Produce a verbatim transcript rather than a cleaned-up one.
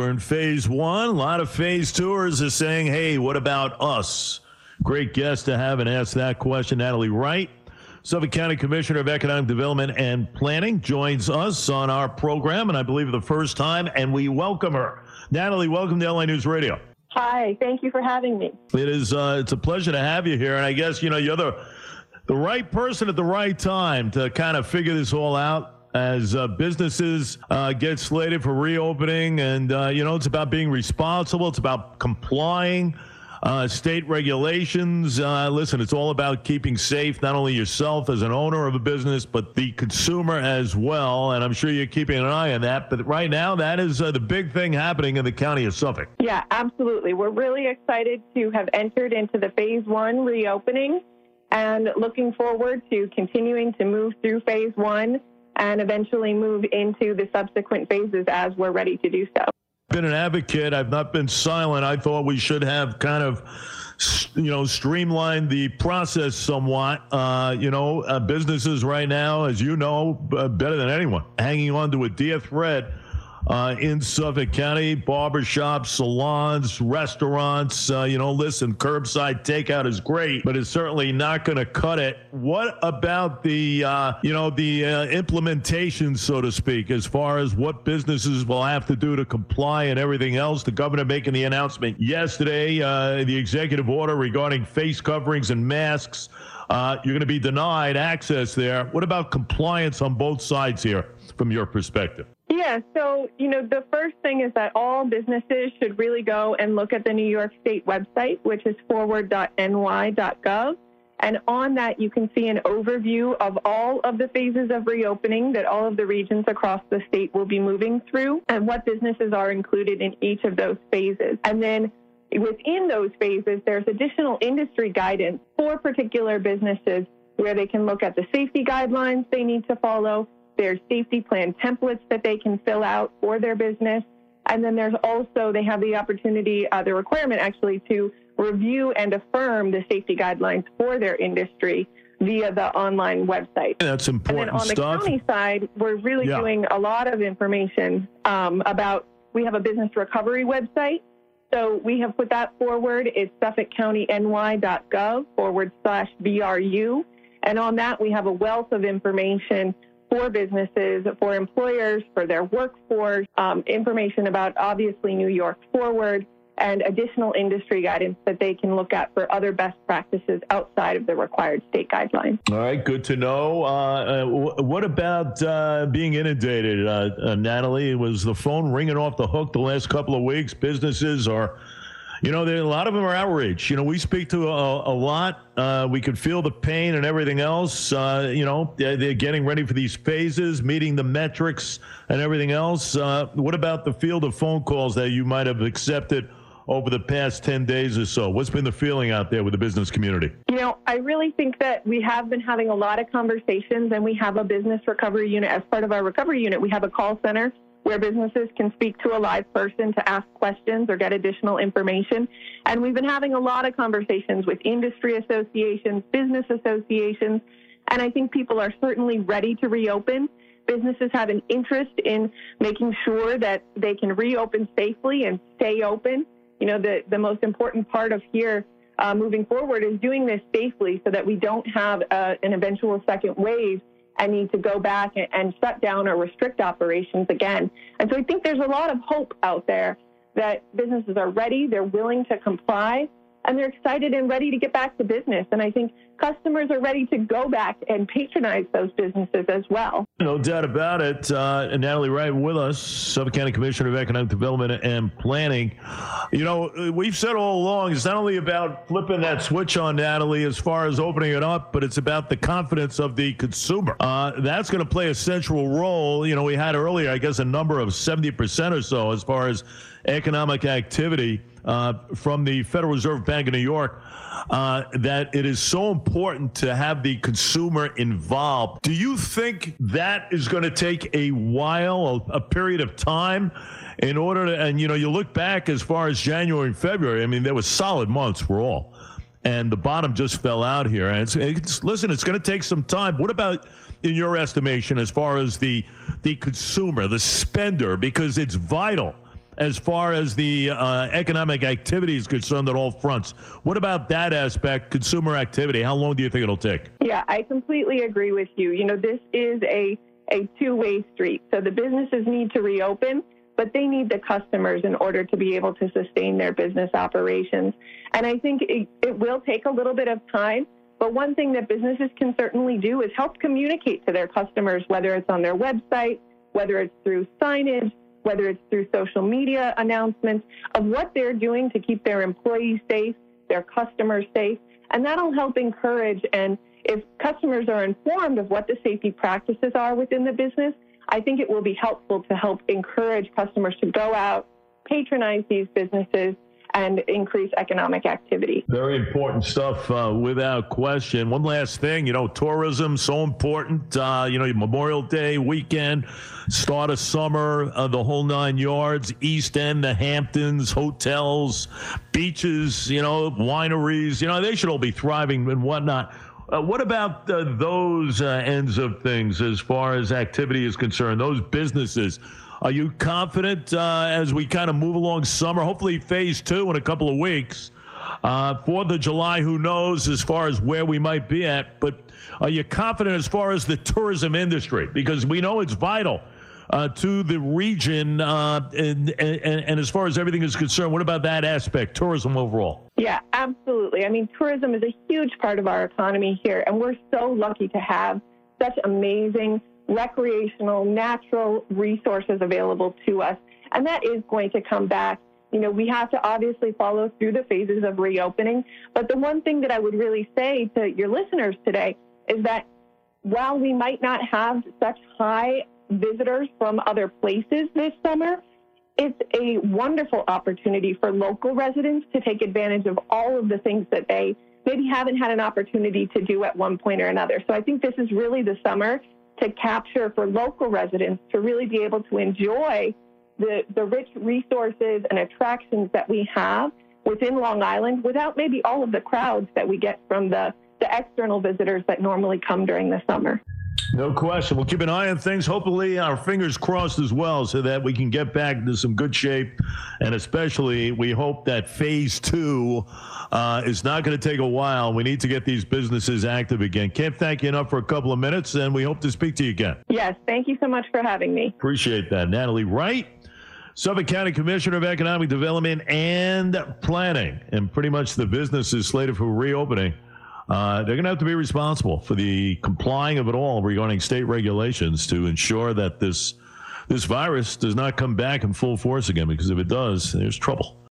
We're in phase one. A lot of phase tours are saying, hey, what about us? Great guest to have and ask that question. Natalie Wright, Suffolk County Commissioner of Economic Development and Planning, joins us on our program, and I believe for the first time, and we welcome her. Natalie, welcome to L A News Radio. Hi, thank you for having me. It is, uh, it's a pleasure to have you here, and I guess, you know, you're the, the right person at the right time to kind of figure this all out. As uh, businesses uh, get slated for reopening, and, uh, you know, it's about being responsible. It's about complying uh, state regulations. Uh, listen, it's all about keeping safe not only yourself as an owner of a business, but the consumer as well. And I'm sure you're keeping an eye on that. But right now, that is uh, the big thing happening in the county of Suffolk. Yeah, absolutely. We're really excited to have entered into the phase one reopening and looking forward to continuing to move through phase one and eventually move into the subsequent phases as we're ready to do so. Been an advocate. I've not been silent. I thought we should have kind of, you know, streamlined the process somewhat. Uh, you know, uh, businesses right now, as you know, uh, better than anyone, hanging on to a dear thread uh, in Suffolk County. Barbershops, salons, restaurants. Uh, you know, listen, curbside takeout is great, but it's certainly not going to cut it. What about the, uh, you know, the uh, implementation, so to speak, as far as what businesses will have to do to comply and everything else? The governor making the announcement yesterday, uh, the executive order regarding face coverings and masks. Uh, you're going to be denied access there. What about compliance on both sides here from your perspective? Yeah, so, you know, the first thing is that all businesses should really go and look at the New York State website, which is forward dot N Y dot gov. And on that, you can see an overview of all of the phases of reopening that all of the regions across the state will be moving through and what businesses are included in each of those phases. And then within those phases, there's additional industry guidance for particular businesses where they can look at the safety guidelines they need to follow. There's safety plan templates that they can fill out for their business. And then there's also, they have the opportunity, uh, the requirement actually, to review and affirm the safety guidelines for their industry via the online website. That's important and then on the stuff. county side, we're really yeah. doing a lot of information um, about, we have a business recovery website. So we have put that forward. It's Suffolk County N Y dot gov forward slash B R U. And on that, we have a wealth of information for businesses, for employers, for their workforce, um, information about obviously New York Forward, and additional industry guidance that they can look at for other best practices outside of the required state guidelines. All right, good to know. Uh, uh, w- what about uh, being inundated, uh, uh, Natalie? Was the phone ringing off the hook the last couple of weeks? Businesses are... You know, there, a lot of them are outraged. You know, we speak to a, a lot. Uh, we could feel the pain and everything else. Uh, you know, they're, they're getting ready for these phases, meeting the metrics and everything else. Uh, what about the field of phone calls that you might have accepted over the past ten days or so? What's been the feeling out there with the business community? You know, I really think that we have been having a lot of conversations, and we have a business recovery unit. As part of our recovery unit, we have a call center where businesses can speak to a live person to ask questions or get additional information. And we've been having a lot of conversations with industry associations, business associations, and I think people are certainly ready to reopen. Businesses have an interest in making sure that they can reopen safely and stay open. You know, the, the most important part of here uh, moving forward is doing this safely so that we don't have uh, an eventual second wave and need to go back and, and shut down or restrict operations again. And so I think there's a lot of hope out there that businesses are ready, they're willing to comply, and they're excited and ready to get back to business. And I think customers are ready to go back and patronize those businesses as well. No doubt about it. Uh, Natalie Wright with us, Suffolk County Commissioner of Economic Development and Planning. You know, we've said all along, it's not only about flipping that switch on, Natalie, as far as opening it up, but it's about the confidence of the consumer. Uh, that's going to play a central role. You know, we had earlier, I guess, a number of seventy percent or so as far as economic activity uh, from the Federal Reserve Bank of New York, uh, that it is so important to have the consumer involved. Do you think that is going to take a while, a, a period of time in order to, and, you know, you look back as far as January and February, I mean, there were solid months for all. And the bottom just fell out here. And it's, it's listen, it's going to take some time. What about, in your estimation, as far as the the consumer, the spender, because it's vital as far as the uh, economic activity is concerned on all fronts. What about that aspect, consumer activity? How long do you think it'll take? Yeah, I completely agree with you. You know, this is a, a two-way street. So the businesses need to reopen, but they need the customers in order to be able to sustain their business operations. And I think it, it will take a little bit of time, but one thing that businesses can certainly do is help communicate to their customers, whether it's on their website, whether it's through signage, whether it's through social media announcements of what they're doing to keep their employees safe, their customers safe. And that'll help encourage. And if customers are informed of what the safety practices are within the business, I think it will be helpful to help encourage customers to go out, patronize these businesses, and increase economic activity. Very important stuff, uh, without question. One last thing, you know, tourism, so important. Uh, you know, Memorial Day weekend, start of summer, uh, the whole nine yards, East End, the Hamptons, hotels, beaches, you know, wineries, you know, they should all be thriving and whatnot. Uh, what about uh, those uh, ends of things as far as activity is concerned, those businesses? Are you confident uh, as we kind of move along summer, hopefully phase two in a couple of weeks, uh, fourth of July, who knows as far as where we might be at, but are you confident as far as the tourism industry? Because we know it's vital uh, to the region, uh, and, and, and as far as everything is concerned, what about that aspect, tourism overall? Yeah, absolutely. I mean, tourism is a huge part of our economy here, and we're so lucky to have such amazing recreational, natural resources available to us. And that is going to come back. You know, we have to obviously follow through the phases of reopening. But the one thing that I would really say to your listeners today is that while we might not have such high visitors from other places this summer, it's a wonderful opportunity for local residents to take advantage of all of the things that they maybe haven't had an opportunity to do at one point or another. So I think this is really the summer to capture for local residents to really be able to enjoy the, the rich resources and attractions that we have within Long Island without maybe all of the crowds that we get from the, the external visitors that normally come during the summer. No question. We'll keep an eye on things. Hopefully, our fingers crossed as well, so that we can get back into some good shape. And especially, we hope that phase two uh, is not going to take a while. We need to get these businesses active again. Can't thank you enough for a couple of minutes, and we hope to speak to you again. Yes, thank you so much for having me. Appreciate that. Natalie Wright, Suffolk County Commissioner of Economic Development and Planning. And pretty much the business is slated for reopening. Uh, they're going to have to be responsible for the complying of it all regarding state regulations to ensure that this this virus does not come back in full force again, because if it does, there's trouble.